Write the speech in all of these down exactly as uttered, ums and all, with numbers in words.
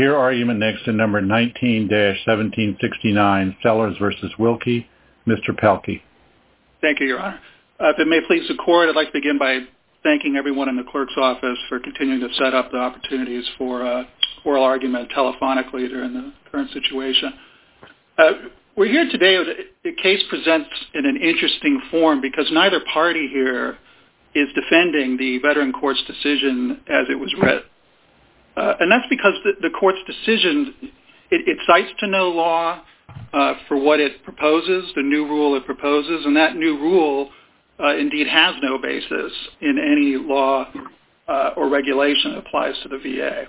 Your argument next to number nineteen dash seventeen sixty-nine, Sellers versus Wilkie. Mister Pelkey. Thank you, Your Honor. Uh, if it may please the Court, I'd like to begin by thanking everyone in the clerk's office for continuing to set up the opportunities for uh, oral argument telephonically during the current situation. Uh, we're here today. The case presents in an interesting form because neither party here is defending the Veteran Court's decision as it was read. Uh, and that's because the, the Court's decision, it, it cites to no law uh, for what it proposes, the new rule it proposes, and that new rule uh, indeed has no basis in any law uh, or regulation that applies to the V A.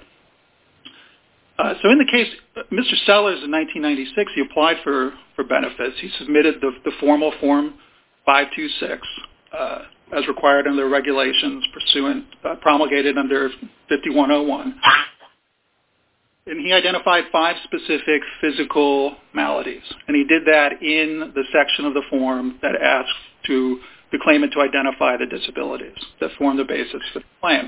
Uh, so in the case, Mister Sellers in nineteen ninety-six, he applied for, for benefits. He submitted the, the formal Form five two six uh, as required under regulations pursuant, uh, promulgated under fifty-one oh one. And he identified five specific physical maladies. And he did that in the section of the form that asks to the claimant to identify the disabilities that form the basis for the claim.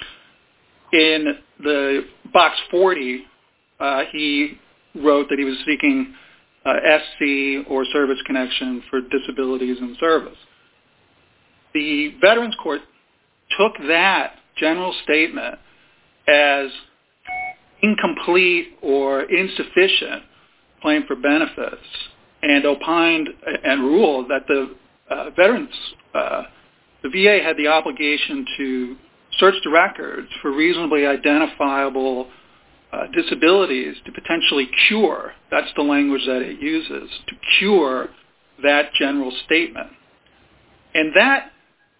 In the box forty, uh, he wrote that he was seeking uh, S C or service connection for disabilities in service. The Veterans Court took that general statement as incomplete or insufficient claim for benefits and opined and ruled that the uh, veterans, uh, the V A had the obligation to search the records for reasonably identifiable uh, disabilities to potentially cure, that's the language that it uses, to cure that general statement. And that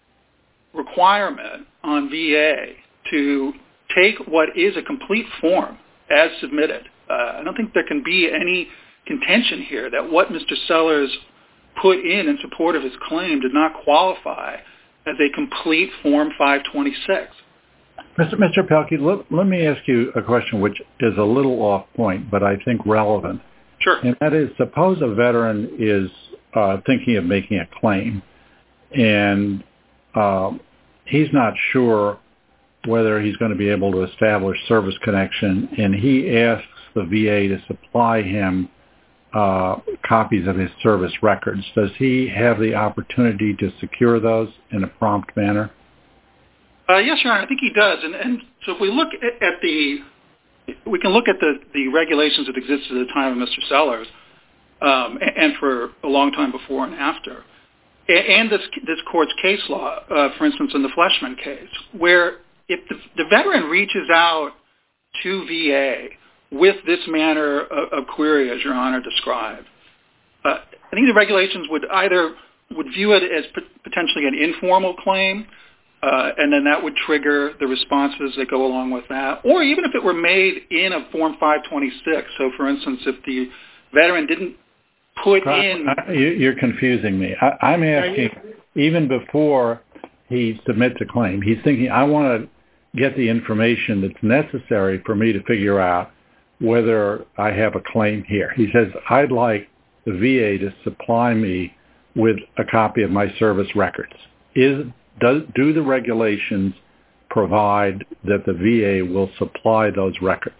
requirement on V A to take what is a complete form as submitted, uh, I don't think there can be any contention here that what Mister Sellers put in in support of his claim did not qualify as a complete Form five twenty-six. Mister Mister Pelkey, let, let me ask you a question which is a little off point, but I think relevant. Sure. And that is, suppose a veteran is uh, thinking of making a claim, and um, he's not sure whether he's going to be able to establish service connection, and he asks the V A to supply him uh, copies of his service records. Does he have the opportunity to secure those in a prompt manner? Uh, yes, Your Honor, I think he does. And, and so if we look at, at the, we can look at the, the regulations that existed at the time of Mister Sellers, um, and, and for a long time before and after, and this, this court's case law, uh, for instance, in the Fleshman case, where if the, the veteran reaches out to V A with this manner of, of query, as Your Honor described, uh, I think the regulations would either would view it as p- potentially an informal claim, uh, and then that would trigger the responses that go along with that, or even if it were made in a Form five twenty-six. So, for instance, if the veteran didn't put in... You're confusing me. I, I'm asking, even before he submits a claim, he's thinking, I want to get the information that's necessary for me to figure out whether I have a claim here. He says, I'd like the V A to supply me with a copy of my service records. Is does, do the regulations provide that the V A will supply those records?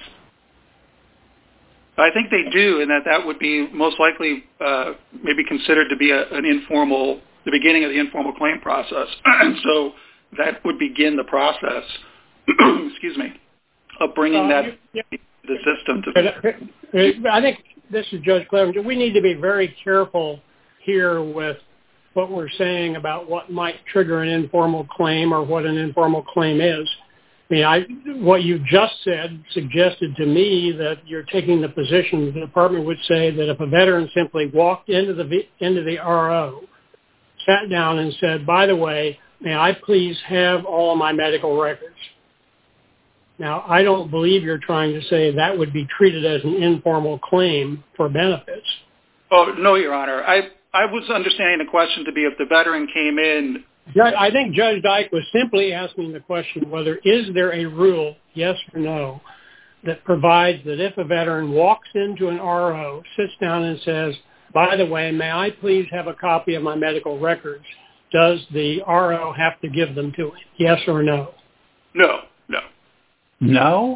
I think they do, and that that would be most likely uh, maybe considered to be a, an informal, the beginning of the informal claim process. And so that would begin the process, excuse me, of bringing uh, that yeah. the system to... I think, this is Judge Clevenger, we need to be very careful here with what we're saying about what might trigger an informal claim or what an informal claim is. I mean, I, what you just said suggested to me that you're taking the position the department would say that if a veteran simply walked into the into the R O, sat down and said, by the way, may I please have all of my medical records? Now, I don't believe you're trying to say that would be treated as an informal claim for benefits. Oh, no, Your Honor. I, I was understanding the question to be if the veteran came in... I think Judge Dyke was simply asking the question whether is there a rule, yes or no, that provides that if a veteran walks into an R O, sits down and says, by the way, may I please have a copy of my medical records, does the R O have to give them to him, yes or no? No, no. No? It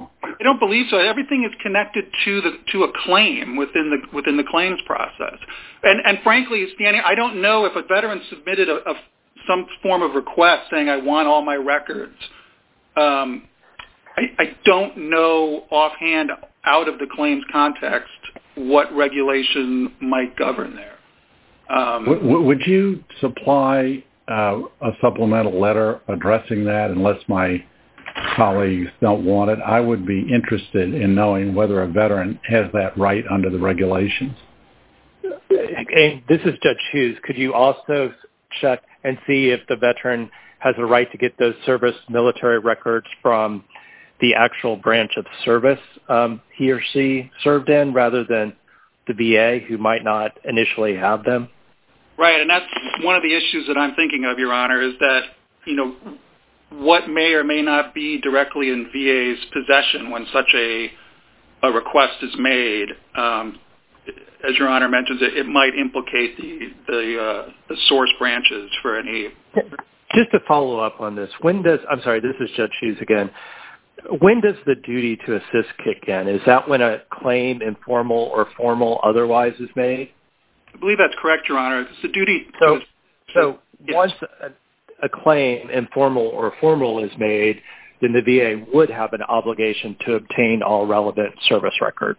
don't believe so. Everything is connected to the to a claim within the within the claims process. And and frankly, Stanley, I don't know if a veteran submitted a, a some form of request saying I want all my records. Um, I, I don't know offhand, out of the claims context, what regulation might govern there. Um, w- would you supply uh, a supplemental letter addressing that unless my colleagues don't want it? I would be interested in knowing whether a veteran has that right under the regulations. And this is Judge Hughes. Could you also check and see if the veteran has a right to get those service military records from the actual branch of service um, he or she served in rather than the V A, who might not initially have them? Right, and that's one of the issues that I'm thinking of, Your Honor, is that, you know, what may or may not be directly in V A's possession when such a, a request is made. Um, as Your Honor mentions, it, it might implicate the the, uh, the source branches for any. Just to follow up on this, when does I'm sorry, this is Judge Hughes again. When does the duty to assist kick in? Is that when a claim, informal or formal, otherwise is made? I believe that's correct, Your Honor. It's the duty. So, to, so yes. once a, a claim, informal or formal, is made, then the V A would have an obligation to obtain all relevant service records.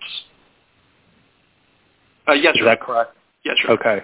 Uh, yes, is sir. that correct? Yes, sir. Okay.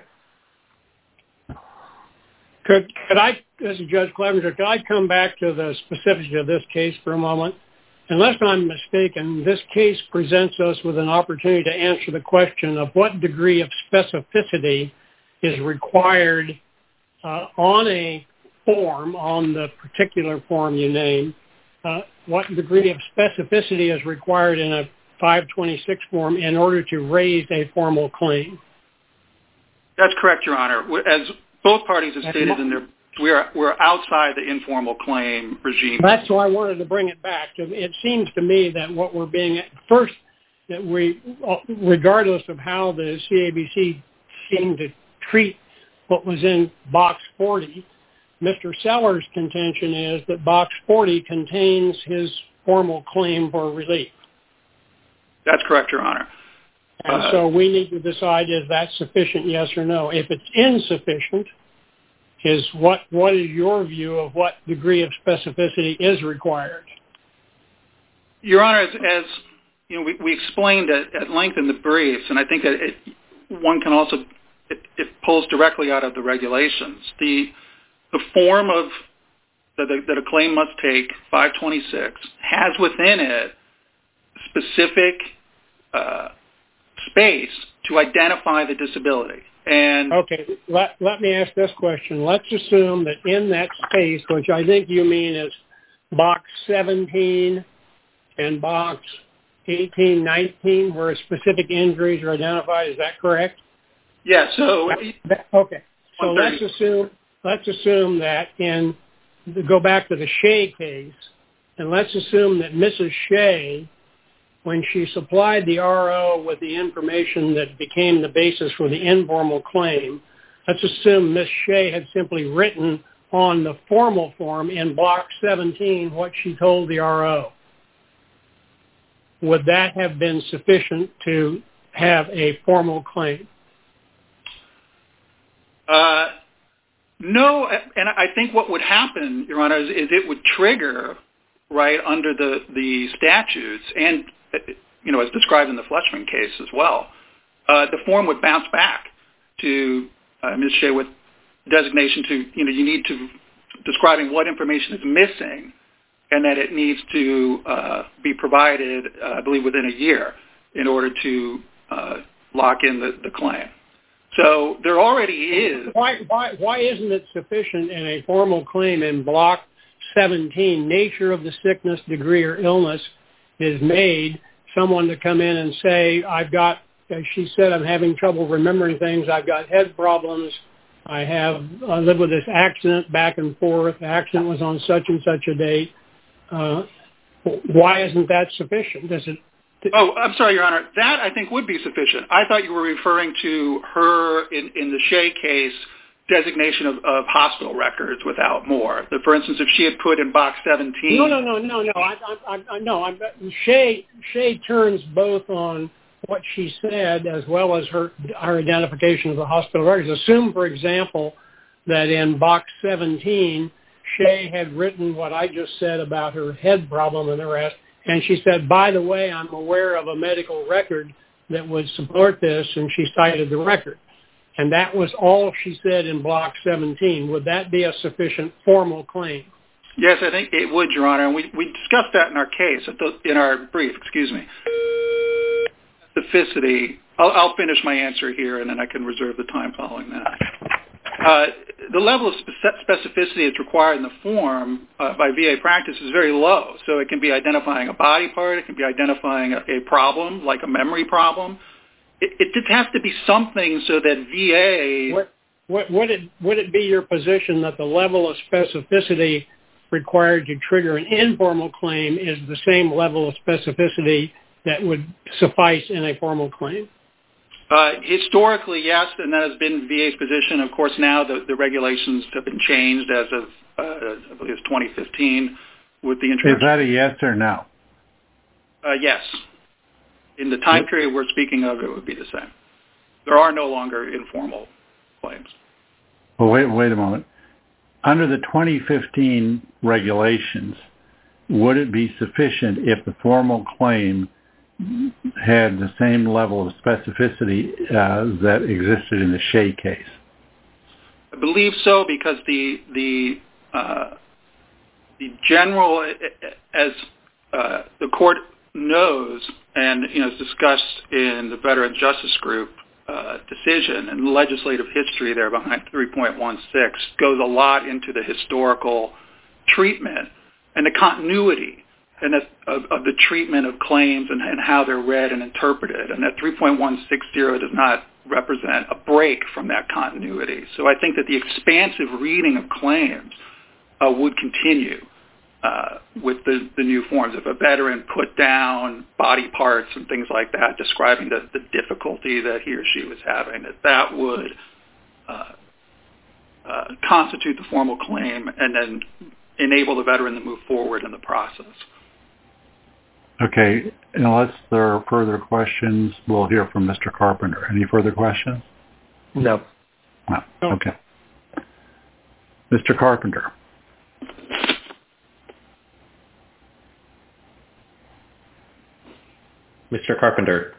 Could could I, as a Judge Clevenger, could I come back to the specifics of this case for a moment? Unless I'm mistaken, this case presents us with an opportunity to answer the question of what degree of specificity is required uh, on a form, on the particular form you name. Uh, what degree of specificity is required in a five twenty-six form in order to raise a formal claim? That's correct, Your Honor. As both parties have stated in their, we're we're outside the informal claim regime. That's why I wanted to bring it back. It seems to me that what we're being first, that we, regardless of how the C A B C seemed to treat what was in Box forty, Mister Sellers' contention is that Box forty contains his formal claim for relief. That's correct, Your Honor. And uh, so we need to decide, is that sufficient, yes or no? If it's insufficient, is what what is your view of what degree of specificity is required? Your Honor, as, as you know, we, we explained at, at length in the briefs, and I think that it, one can also, it, it pulls directly out of the regulations. The the form of that a, that a claim must take, five twenty-six, has within it specific uh, space to identify the disability. And okay, let, let me ask this question. Let's assume that in that space, which I think you mean is box seventeen and box eighteen, nineteen, where specific injuries are identified, is that correct? Yeah, so... Okay, so let's assume, let's assume that in, go back to the Shea case, and let's assume that Missus Shea, when she supplied the R O with the information that became the basis for the informal claim, let's assume Miz Shea had simply written on the formal form in block seventeen what she told the R O. Would that have been sufficient to have a formal claim? Uh, no, and I think what would happen, Your Honor, is, is it would trigger, right, under the, the statutes and, you know, as described in the Fletchman case as well, uh, the form would bounce back to uh, Miz Shea with designation to, you know, you need to, describing what information is missing and that it needs to uh, be provided, uh, I believe, within a year in order to uh, lock in the, the claim. So there already is... Why, why, why isn't it sufficient in a formal claim in block seventeen, nature of the sickness, degree, or illness is made, someone to come in and say, I've got, as she said, I'm having trouble remembering things, I've got head problems, I have, I live with this accident back and forth, the accident was on such and such a date. Uh, why isn't that sufficient? Does it? Oh, I'm sorry, Your Honor. That, I think, would be sufficient. I thought you were referring to her, in, in the Shea case, designation of, of hospital records without more. So for instance, if she had put in box seventeen... No, no, no, no, no. I, I, I, no I'm, Shea, Shea turns both on what she said as well as her, her identification of the hospital records. Assume, for example, that in box seventeen, Shea had written what I just said about her head problem and the rest, and she said, by the way, I'm aware of a medical record that would support this, and she cited the record. And that was all she said in block seventeen. Would that be a sufficient formal claim? Yes, I think it would, Your Honor. And we, we discussed that in our case, at the, in our brief, excuse me. Specificity, I'll, I'll finish my answer here, and then I can reserve the time following that. Uh, the level of spe- specificity that's required in the form uh, by V A practice is very low. So it can be identifying a body part. It can be identifying a, a problem, like a memory problem. It, it just has to be something so that V A... What, what, would, it, would it be your position that the level of specificity required to trigger an informal claim is the same level of specificity that would suffice in a formal claim? Uh, historically, yes, and that has been V A's position. Of course, now the, the regulations have been changed as of, uh, I believe it's twenty fifteen with the introduction. Is that a yes or no? Uh, yes. In the time period we're speaking of, it would be the same. There are no longer informal claims. Well, wait, wait a moment. Under the twenty fifteen regulations, would it be sufficient if the formal claim had the same level of specificity uh, that existed in the Shea case? I believe so, because the the uh, the general, as uh, the court knows, and you know, is discussed in the Veteran Justice Group uh, decision and the legislative history there behind three point one six goes a lot into the historical treatment and the continuity and that, of, of the treatment of claims and, and how they're read and interpreted. And that three point one six zero does not represent a break from that continuity. So I think that the expansive reading of claims uh, would continue uh, with the, the new forms. If a veteran put down body parts and things like that, describing the, the difficulty that he or she was having, that that would uh, uh, constitute the formal claim and then enable the veteran to move forward in the process. Okay, unless there are further questions, we'll hear from Mister Carpenter. Any further questions? No. No. Okay. Mister Carpenter. Mister Carpenter.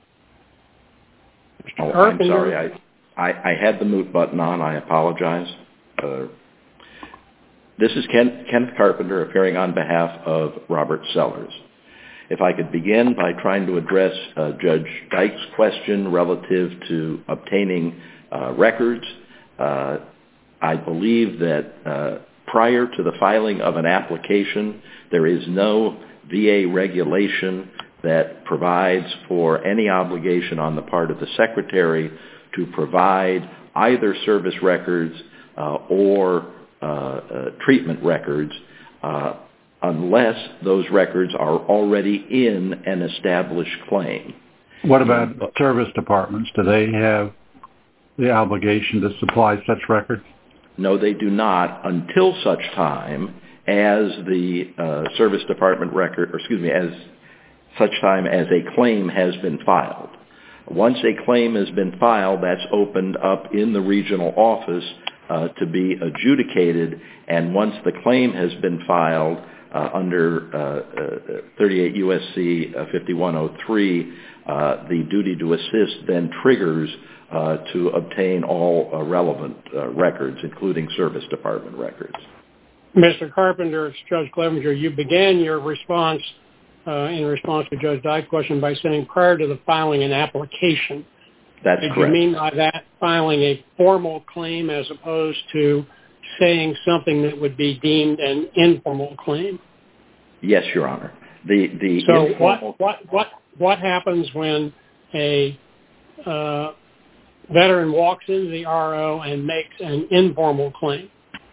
Oh, I'm sorry. I, I, I had the mute button on. I apologize. Uh, this is Ken, Kenneth Carpenter appearing on behalf of Robert Sellers. If I could begin by trying to address uh, Judge Dyke's question relative to obtaining uh, records, uh, I believe that uh, prior to the filing of an application, there is no V A regulation that provides for any obligation on the part of the Secretary to provide either service records uh, or uh, uh, treatment records uh, unless those records are already in an established claim. What about service departments? Do they have the obligation to supply such records? No, they do not until such time as the uh, service department record, or excuse me, as such time as a claim has been filed. Once a claim has been filed, that's opened up in the regional office uh, to be adjudicated, and once the claim has been filed, Uh, under uh, uh, thirty-eight U S C uh, fifty-one oh three, uh, the duty to assist then triggers uh, to obtain all uh, relevant uh, records, including service department records. Mister Carpenter, it's Judge Clevenger. You began your response uh, in response to Judge Dyke's question by saying prior to the filing an application. That's Did correct. you mean by that filing a formal claim as opposed to saying something that would be deemed an informal claim? Yes, Your Honor. The the so informal... what what what what happens when a uh, veteran walks into the R O and makes an informal claim?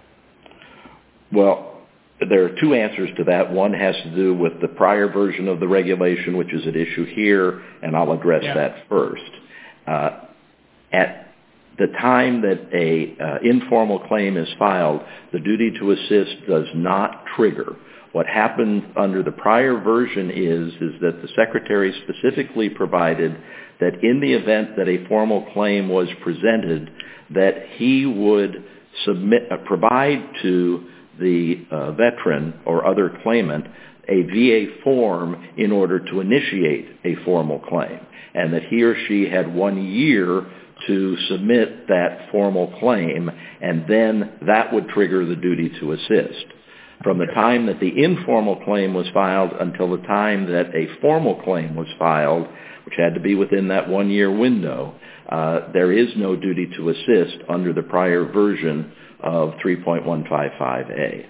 Well, there are two answers to that. One has to do with the prior version of the regulation, which is at issue here, and I'll address yeah. that first. Uh, at the time that a uh, informal claim is filed, the duty to assist does not trigger. What happened under the prior version is, is that the Secretary specifically provided that in the event that a formal claim was presented, that he would submit, uh, provide to the uh, veteran or other claimant a V A form in order to initiate a formal claim, and that he or she had one year to submit that formal claim, and then that would trigger the duty to assist. From the time that the informal claim was filed until the time that a formal claim was filed, which had to be within that one-year window, uh, there is no duty to assist under the prior version of three point one five five A.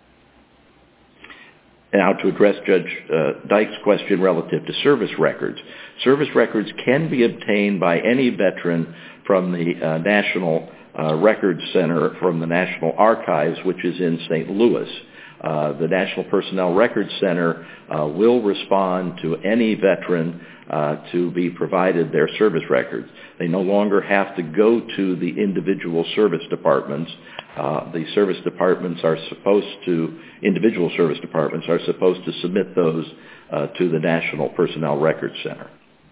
Now, to address Judge uh, Dyke's question relative to service records, service records can be obtained by any veteran from the uh, National uh, Records Center, from the National Archives, which is in Saint Louis. Uh, the National Personnel Records Center uh, will respond to any veteran uh, to be provided their service records. They no longer have to go to the individual service departments. Uh, the service departments are supposed to, individual service departments are supposed to submit those uh, to the National Personnel Records Center.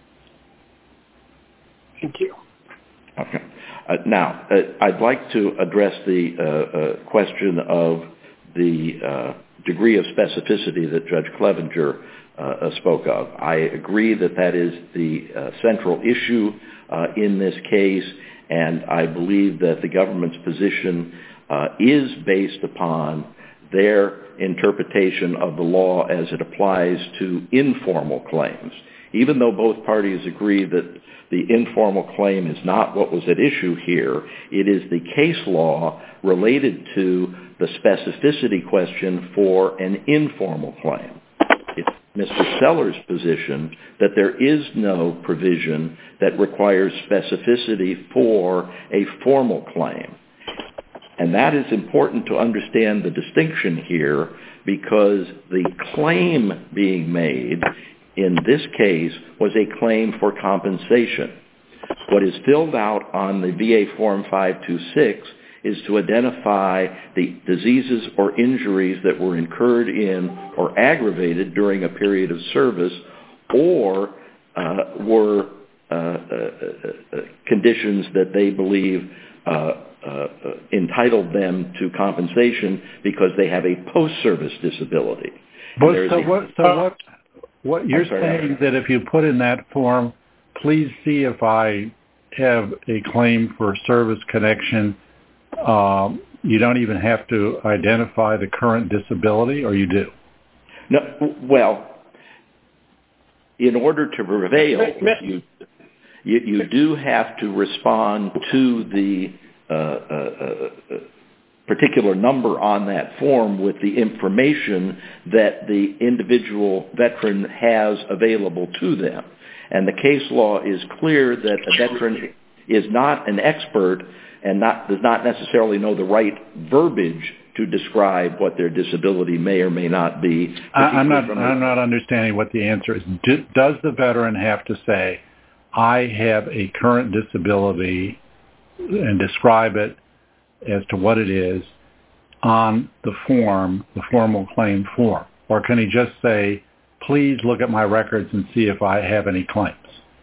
Thank you. Okay. Uh, now, uh, I'd like to address the uh, uh, question of the uh, degree of specificity that Judge Clevenger uh, spoke of. I agree that that is the uh, central issue uh, in this case, and I believe that the government's position uh, is based upon their interpretation of the law as it applies to informal claims. Even though both parties agree that the informal claim is not what was at issue here, it is the case law related to the specificity question for an informal claim. It's Mister Sellers' position that there is no provision that requires specificity for a formal claim. And that is important to understand the distinction here, because the claim being made in this case was a claim for compensation. What is filled out on the V A Form five two six is to identify the diseases or injuries that were incurred in or aggravated during a period of service, or uh, were uh, uh, uh, conditions that they believe uh, uh, entitled them to compensation because they have a post-service disability. But so, what, so what, what you're saying that if you put in that form, please see if I have a claim for service connection, Um, you don't even have to identify the current disability, or you do? No. Well, in order to prevail, you, you, you do have to respond to the uh, uh, uh, particular number on that form with the information that the individual veteran has available to them. And the case law is clear that a veteran is not an expert and not, does not necessarily know the right verbiage to describe what their disability may or may not be. I'm not, I'm not understanding what the answer is. Do, does the veteran have to say, I have a current disability, and describe it as to what it is on the form, the formal claim form? Or can he just say, please look at my records and see if I have any claims?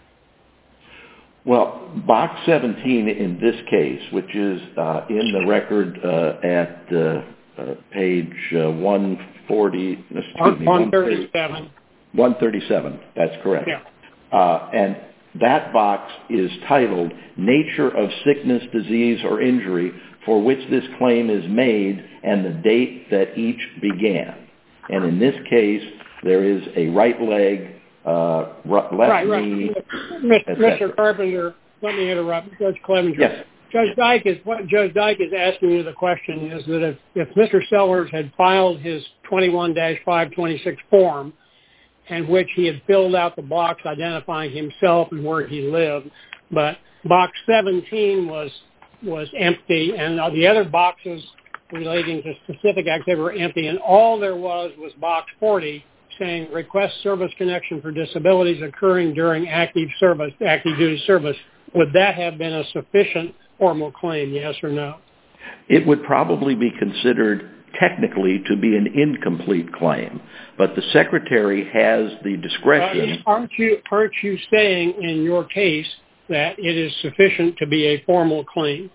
Well, box seventeen in this case, which is uh, in the record uh, at uh, uh, page uh, one forty, excuse me, one thirty-seven. one thirty-seven, that's correct. Yeah. Uh, and that box is titled Nature of Sickness, Disease, or Injury for which this claim is made and the date that each began. And in this case, there is a right leg, uh, left right, knee. Right. Mister Carpenter, let me interrupt. Judge Clevenger. Yes. Judge Dyke is what Judge Dyke is asking you. The question is that if, if Mister Sellers had filed his twenty-one dash five twenty-six form, in which he had filled out the box identifying himself and where he lived, but box seventeen was was empty, and the other boxes relating to specific activity were empty, and all there was was box forty, saying request service connection for disabilities occurring during active service, active duty service. Would that have been a sufficient informal claim, yes or no? It would probably be considered technically to be an incomplete claim, but the Secretary has the discretion. Uh, aren't you aren't you saying in your case that it is sufficient to be a formal claim?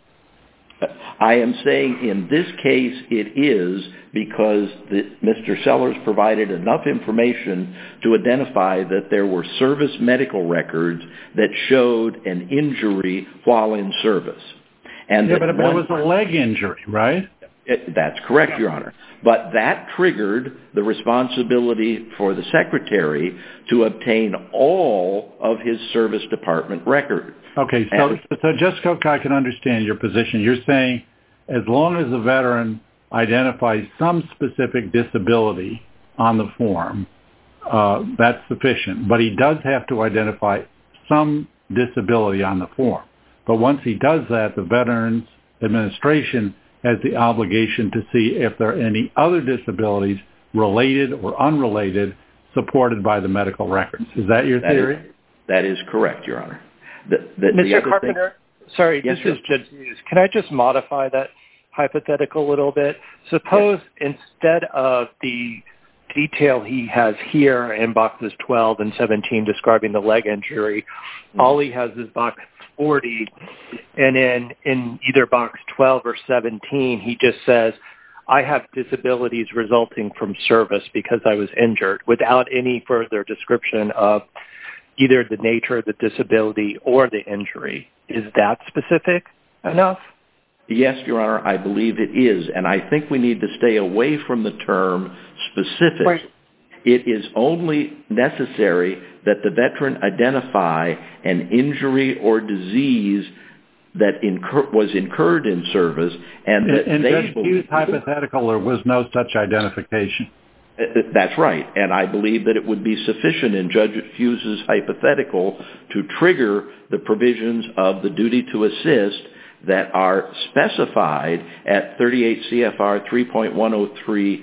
I am saying in this case it is, because the, Mister Sellers provided enough information to identify that there were service medical records that showed an injury while in service. And yeah, that but, but it was a leg injury, right? It, that's correct, Your Honor. But that triggered the responsibility for the Secretary to obtain all of his service department records. Okay, so, so just so I can understand your position, you're saying as long as the veteran identifies some specific disability on the form, uh, that's sufficient. But he does have to identify some disability on the form. But once he does that, the Veterans Administration has the obligation to see if there are any other disabilities related or unrelated supported by the medical records. Is that your theory? That is, that is correct, Your Honor. The, the, Mister the Carpenter, thing... sorry, yes, this sir. is Judge Hughes. Can I just modify that hypothetical a little bit? Suppose yes. instead of the detail he has here in boxes twelve and seventeen describing the leg injury, mm-hmm. all he has is box forty, and in, in either box twelve or seventeen, he just says, I have disabilities resulting from service because I was injured, without any further description of either the nature of the disability or the injury. Is that specific enough? Yes, Your Honor, I believe it is, and I think we need to stay away from the term specific. Right. It is only necessary that the veteran identify an injury or disease that incur- was incurred in service, and that in, they Judge believe... Hughes' hypothetical, there was no such identification. That's right, and I believe that it would be sufficient in Judge Hughes' hypothetical to trigger the provisions of the duty to assist that are specified at thirty-eight C F R three point one oh three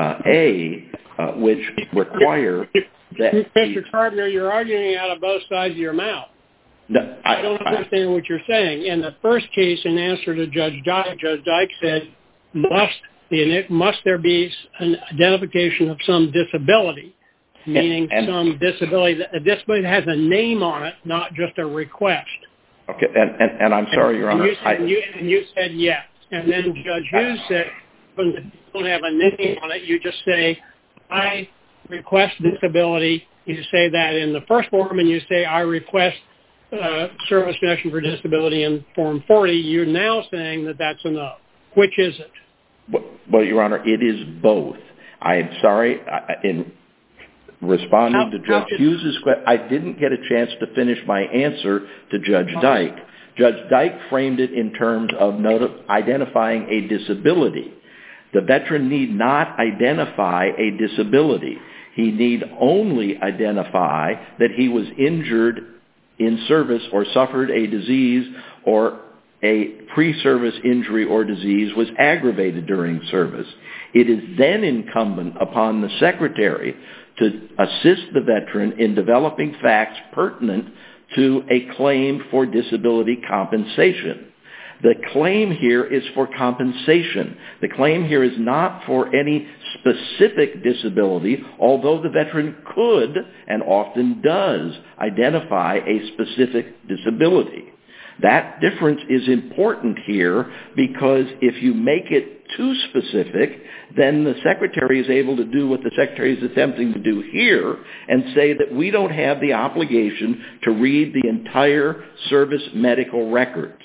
A, uh, which require that... Mister Carpenter, you're arguing out of both sides of your mouth. No, I, I don't understand I, what you're saying. In the first case, in answer to Judge Dyke, Judge Dyke said, must, the, must there be an identification of some disability, meaning and, and, some disability, a disability that has a name on it, not just a request. Okay, and, and, and I'm sorry, Your Honor. And you, said, I, you, and you said yes. And then Judge Hughes said, when you don't have a name on it, you just say, I request disability. You say that in the first form, and you say, I request uh, service connection for disability in Form forty. You're now saying that that's enough. Which is it? Well, well Your Honor, it is both. I am sorry. I, in responding how, to Judge Hughes' question, I didn't get a chance to finish my answer to Judge Dyke. Judge Dyke framed it in terms of not- identifying a disability. The veteran need not identify a disability. He need only identify that he was injured in service or suffered a disease, or a pre-service injury or disease was aggravated during service. It is then incumbent upon the Secretary to assist the veteran in developing facts pertinent to a claim for disability compensation. The claim here is for compensation. The claim here is not for any specific disability, although the veteran could and often does identify a specific disability. That difference is important here because if you make it too specific, then the Secretary is able to do what the Secretary is attempting to do here and say that we don't have the obligation to read the entire service medical records.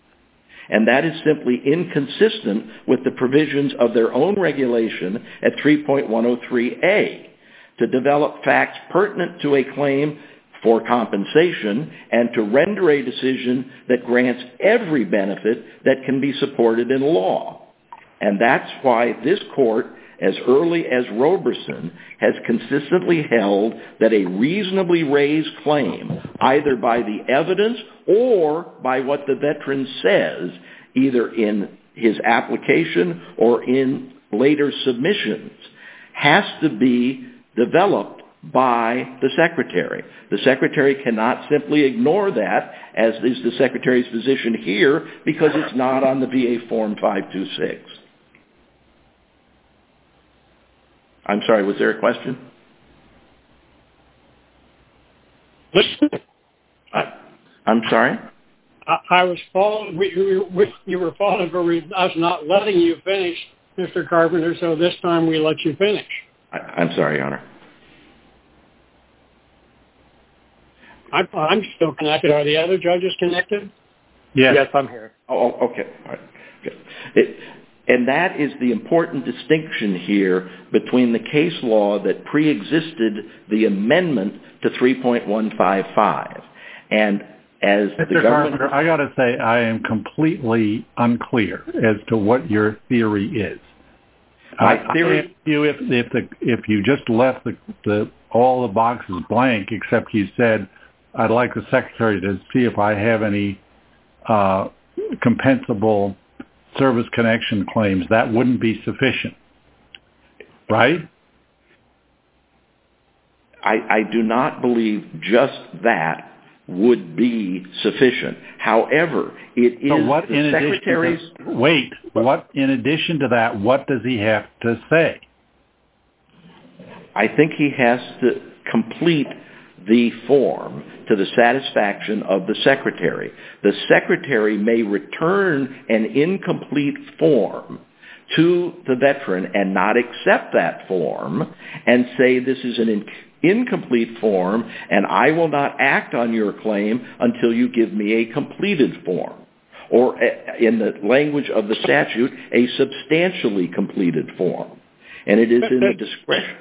And that is simply inconsistent with the provisions of their own regulation at three point one oh three A to develop facts pertinent to a claim for compensation and to render a decision that grants every benefit that can be supported in law. And that's why this court, as early as Roberson, has consistently held that a reasonably raised claim, either by the evidence or by what the veteran says, either in his application or in later submissions, has to be developed by the Secretary. The Secretary cannot simply ignore that, as is the Secretary's position here, because it's not on the V A Form five two six. I'm sorry, was there a question? I, I'm sorry? I, I was following, we, we, you were following for us not letting you finish, Mister Carpenter, so this time we let you finish. I, I'm sorry, Your Honor. I, I'm still connected. Are the other judges connected? Yes, yes I'm here. Oh, okay. All right. Okay. It, and that is the important distinction here between the case law that pre-existed the amendment to three point one five five. And as Mister the government... Carpenter, I got to say I am completely unclear as to what your theory is. My I, theory... I ask you if, if, the, if you just left the, the, all the boxes blank, except you said, I'd like the Secretary to see if I have any uh, compensable service connection claims, that wouldn't be sufficient, right? I, I do not believe just that would be sufficient. However, it is so what the in Secretary's... To, wait, what in addition to that, what does he have to say? I think he has to complete the form to the satisfaction of the Secretary. The Secretary may return an incomplete form to the veteran and not accept that form and say this is an in- incomplete form and I will not act on your claim until you give me a completed form. Or in the language of the statute, a substantially completed form. And it is in the discretion.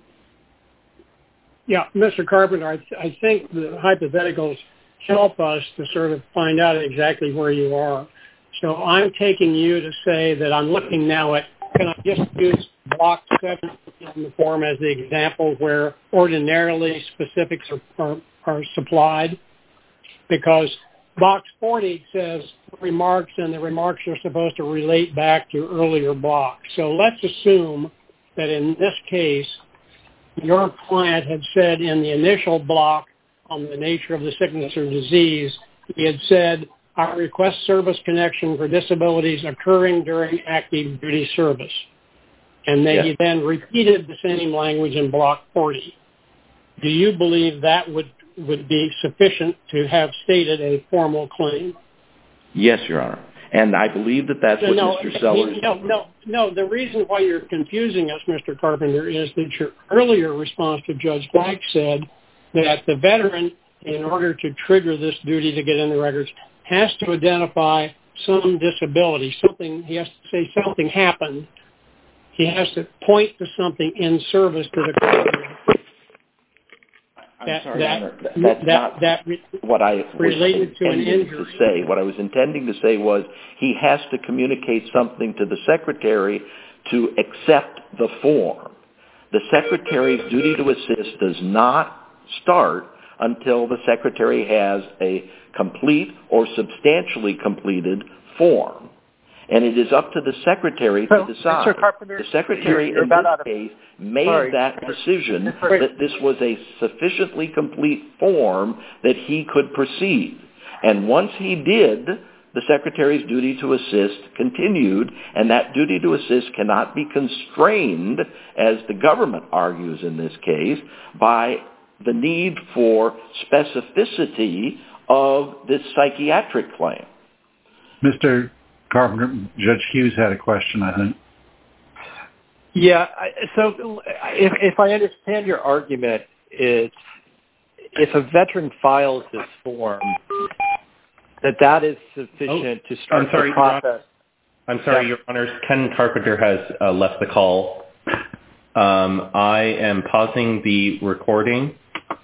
Yeah, Mister Carpenter, I, th- I think the hypotheticals help us to sort of find out exactly where you are. So I'm taking you to say that I'm looking now at, can I just use block seven in the form as the example where ordinarily specifics are, are, are supplied? Because box forty says remarks, and the remarks are supposed to relate back to earlier blocks. So let's assume that in this case, your client had said in the initial block on the nature of the sickness or disease, he had said, I request service connection for disabilities occurring during active duty service. And then yes. He then repeated the same language in block forty. Do you believe that would, would be sufficient to have stated a formal claim? Yes, Your Honor. And I believe that that's what no, Mister Sellers... No, no, no. The reason why you're confusing us, Mister Carpenter, is that your earlier response to Judge Black said that the veteran, in order to trigger this duty to get in the records, has to identify some disability, something, he has to say something happened. He has to point to something in service to the client. I'm that, sorry, that, Honor. That, that's that, not that re- what I was related to an intending injury. to say. What I was intending to say was he has to communicate something to the Secretary to accept the form. The Secretary's duty to assist does not start until the Secretary has a complete or substantially completed form. And it is up to the Secretary so, to decide. Mister Carpenter, the Secretary you're, you're in this of, case made sorry. that decision that this was a sufficiently complete form that he could proceed. And once he did, the Secretary's duty to assist continued, and that duty to assist cannot be constrained, as the government argues in this case, by the need for specificity of this psychiatric claim. Mister Carpenter, Judge Hughes had a question, I think. Yeah, so if, if I understand your argument, it's if a veteran files this form, that that is sufficient oh, to start I'm sorry, the process. I'm sorry, Your Honors. Ken Carpenter has uh, left the call. Um, I am pausing the recording.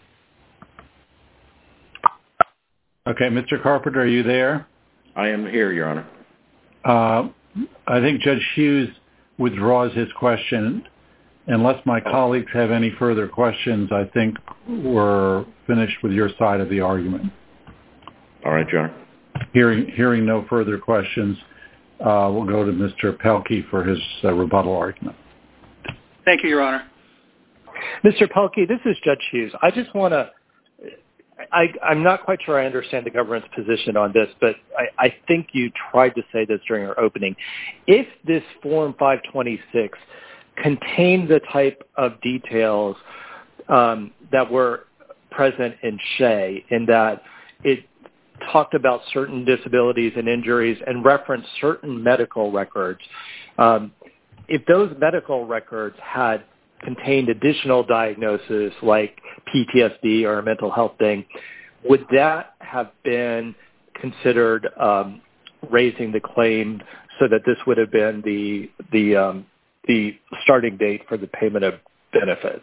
Okay, Mister Carpenter, are you there? I am here, Your Honor. Uh, I think Judge Hughes withdraws his question. Unless my colleagues have any further questions, I think we're finished with your side of the argument. All right, Your Honor. Hearing, hearing no further questions, uh, we'll go to Mister Pelkey for his uh, rebuttal argument. Thank you, Your Honor. Mister Pelkey, this is Judge Hughes. I just want to I, I'm not quite sure I understand the government's position on this, but I, I think you tried to say this during our opening. If this Form five twenty-six contained the type of details um, that were present in Shea, in that it talked about certain disabilities and injuries and referenced certain medical records, um, if those medical records had contained additional diagnosis like P T S D or a mental health thing, would that have been considered um, raising the claim so that this would have been the the um, the starting date for the payment of benefits?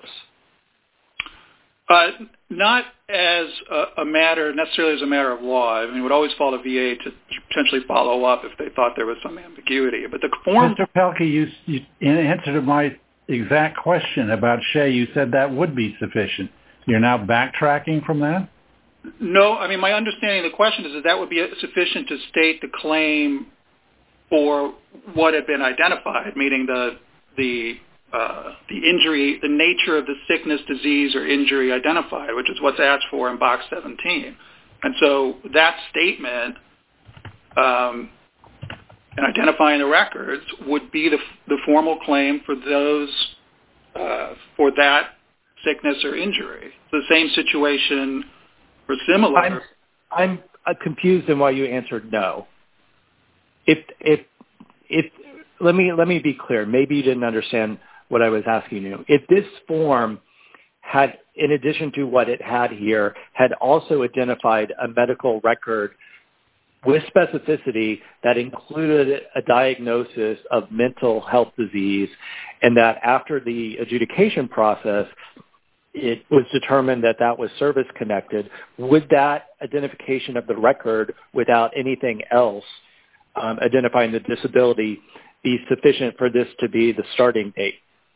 Uh, not as a, a matter, necessarily as a matter of law. I mean, it would always fall to V A to potentially follow up if they thought there was some ambiguity. But the form... Mister Pelkey, you, you, in answer to my exact question about Shea, you said that would be sufficient. You're now backtracking from that? No, I mean, my understanding of the question is that that would be sufficient to state the claim for what had been identified, meaning the the uh, the injury, the nature of the sickness, disease, or injury identified, which is what's asked for in Box seventeen. And so that statement um, and identifying the records would be the, the formal claim for those uh, for that sickness or injury. The same situation or similar. I'm, I'm uh, confused in why you answered no. If if if let me let me be clear. Maybe you didn't understand what I was asking you. If this form had, in addition to what it had here, had also identified a medical record with specificity that included a diagnosis of mental health disease, and that after the adjudication process, it was determined that that was service-connected, would that identification of the record without anything else um, identifying the disability be sufficient for this to be the starting date?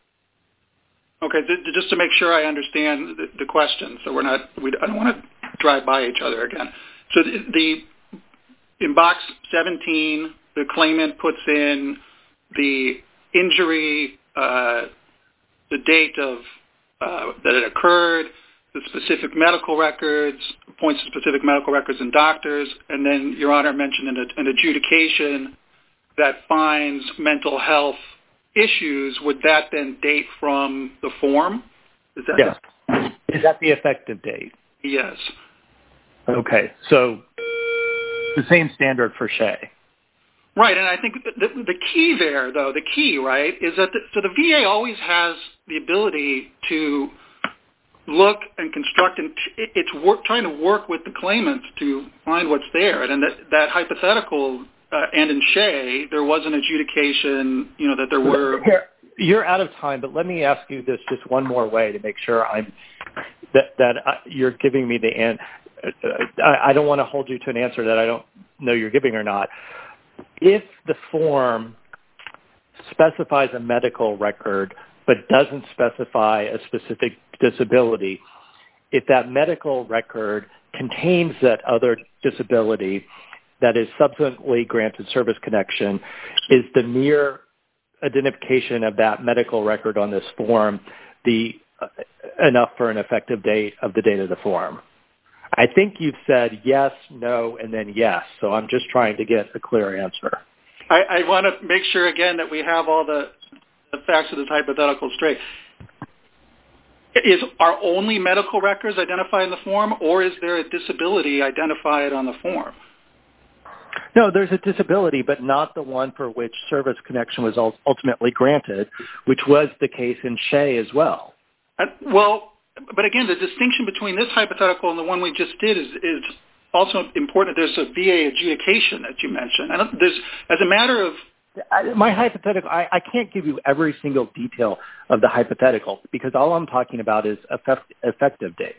Okay, just to make sure I understand the, the question, so we're not, we, I don't want to drive by each other again. So the, the in Box seventeen, the claimant puts in the injury, uh, the date of uh, that it occurred, the specific medical records, points to specific medical records and doctors, and then Your Honor mentioned an, an adjudication that finds mental health issues. Would that then date from the form? Is that yes. Is that the effective date? Yes. Okay, so the same standard for Shea. Right, and I think the, the key there, though, the key, right, is that the, so the V A always has the ability to look and construct, and it's work, trying to work with the claimants to find what's there. And that, that hypothetical, uh, and in Shea, there was an adjudication, you know, that there were... Here, you're out of time, but let me ask you this just one more way to make sure I'm that, that uh, you're giving me the answer. Uh, I, I don't want to hold you to an answer that I don't know you're giving or not. If the form specifies a medical record but doesn't specify a specific disability, if that medical record contains that other disability that is subsequently granted service connection, is the mere identification of that medical record on this form the uh, enough for an effective date of the date of the form? I think you've said yes, no, and then yes. So I'm just trying to get a clear answer. I, I want to make sure, again, that we have all the, the facts of this hypothetical straight. Is are only medical records identified in the form, or is there a disability identified on the form? No, there's a disability, but not the one for which service connection was ultimately granted, which was the case in Shea as well. Uh, well, but again, the distinction between this hypothetical and the one we just did is, is also important. There's a V A adjudication that you mentioned. I don't, there's, as a matter of... I, my hypothetical, I, I can't give you every single detail of the hypothetical because all I'm talking about is effect, effective date.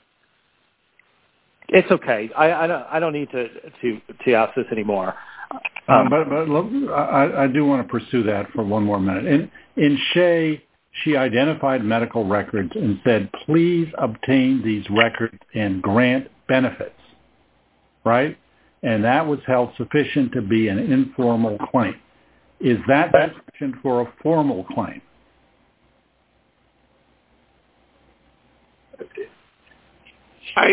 It's okay. I, I, don't, I don't need to, to, to ask this anymore. Um, but but look, I, I do want to pursue that for one more minute. In, in Shea, she identified medical records and said, please obtain these records and grant benefits, right? And that was held sufficient to be an informal claim. Is that sufficient for a formal claim? I,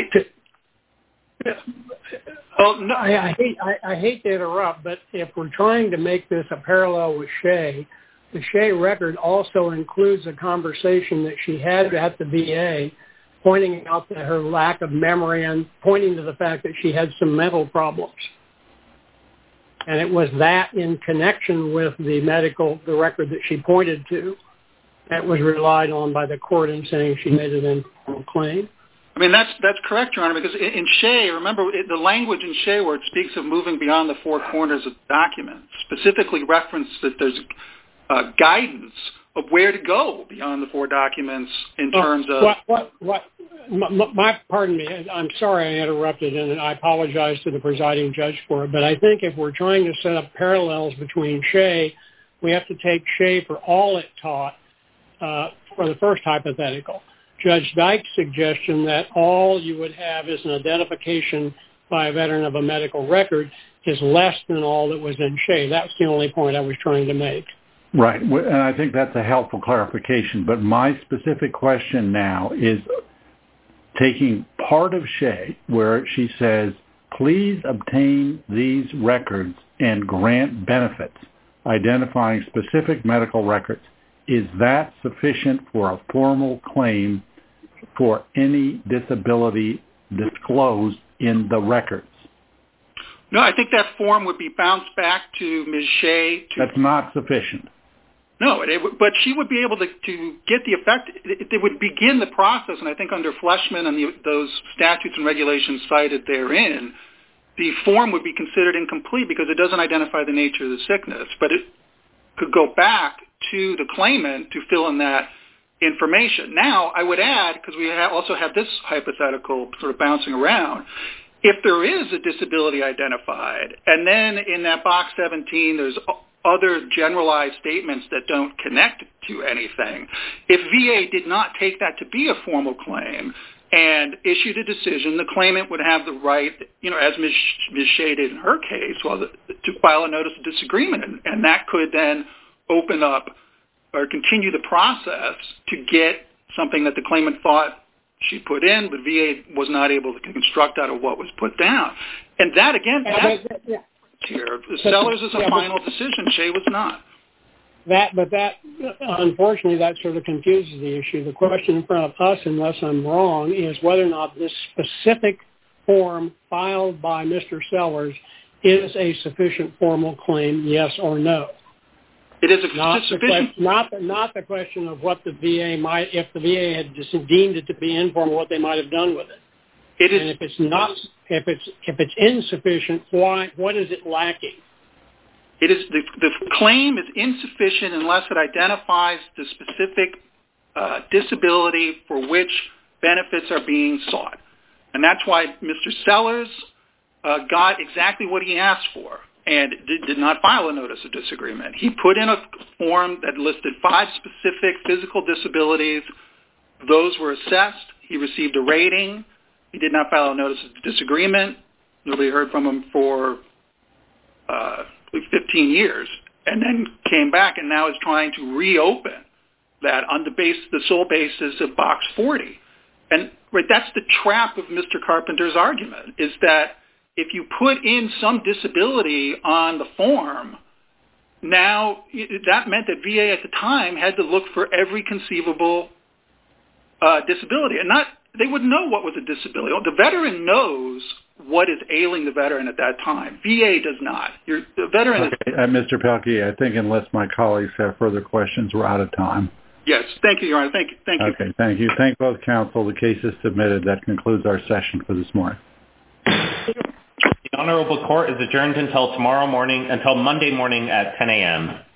well, no, I, I hate I, I hate to interrupt, but if we're trying to make this a parallel with Shea, the Shea record also includes a conversation that she had at the V A, pointing out that her lack of memory and pointing to the fact that she had some mental problems. And it was that in connection with the medical, the record that she pointed to, that was relied on by the court in saying she made an informal claim. I mean, that's that's correct, Your Honor, because in, in Shea, remember, it, the language in Shea where it speaks of moving beyond the four corners of the document specifically referenced that there's uh, guidance of where to go beyond the four documents in well, terms of... What, what, what, my, my, pardon me, I'm sorry I interrupted, and I apologize to the presiding judge for it, but I think if we're trying to set up parallels between Shea, we have to take Shea for all it taught uh, for the first hypothetical. Judge Dyke's suggestion that all you would have is an identification by a veteran of a medical record is less than all that was in Shea. That's the only point I was trying to make. Right, and I think that's a helpful clarification. But my specific question now is taking part of Shea where she says, please obtain these records and grant benefits, identifying specific medical records. Is that sufficient for a formal claim for any disability disclosed in the records? No, I think that form would be bounced back to Miz Shea. To... That's not sufficient. No, it, but she would be able to, to get the effect. It, it would begin the process, and I think under Fleshman and the, those statutes and regulations cited therein, the form would be considered incomplete because it doesn't identify the nature of the sickness. But it could go back to the claimant to fill in that information. Now, I would add, because we ha- also have this hypothetical sort of bouncing around, if there is a disability identified, and then in that box seventeen, there's other generalized statements that don't connect to anything, if V A did not take that to be a formal claim and issued a decision, the claimant would have the right, you know, as Miz Miz Shea did in her case, well, to file a notice of disagreement, and, and that could then open up or continue the process to get something that the claimant thought she put in, but V A was not able to construct out of what was put down. And that, again, that, yeah. here, the Sellers is a yeah, final but, decision. Shea was not. That, but that, unfortunately, that sort of confuses the issue. The question in front of us, unless I'm wrong, is whether or not this specific form filed by Mister Sellers is a sufficient formal claim, yes or no. It is a not sufficient... The question, not, the, not the question of what the V A might, if the V A had just deemed it to be informal, what they might have done with it. It is, and if it's not, if it's if it's insufficient, why? What is it lacking? It is the, the claim is insufficient unless it identifies the specific uh, disability for which benefits are being sought, and that's why Mister Sellers uh, got exactly what he asked for and did, did not file a notice of disagreement. He put in a form that listed five specific physical disabilities. Those were assessed. He received a rating. He did not file a notice of disagreement. Nobody heard from him for uh, fifteen years, and then came back and now is trying to reopen that on the base, the sole basis of Box forty. And right, that's the trap of Mister Carpenter's argument, is that if you put in some disability on the form, now that meant that V A at the time had to look for every conceivable uh, disability, and not they wouldn't know what was a disability. The veteran knows what is ailing the veteran at that time. V A does not. You're, the veteran okay. is... Uh, Mister Pelkey, I think unless my colleagues have further questions, we're out of time. Yes. Thank you, Your Honor. Thank you. Thank you. Okay. Thank you. Thank both counsel. The case is submitted. That concludes our session for this morning. The Honorable Court is adjourned until tomorrow morning, until Monday morning at ten a.m.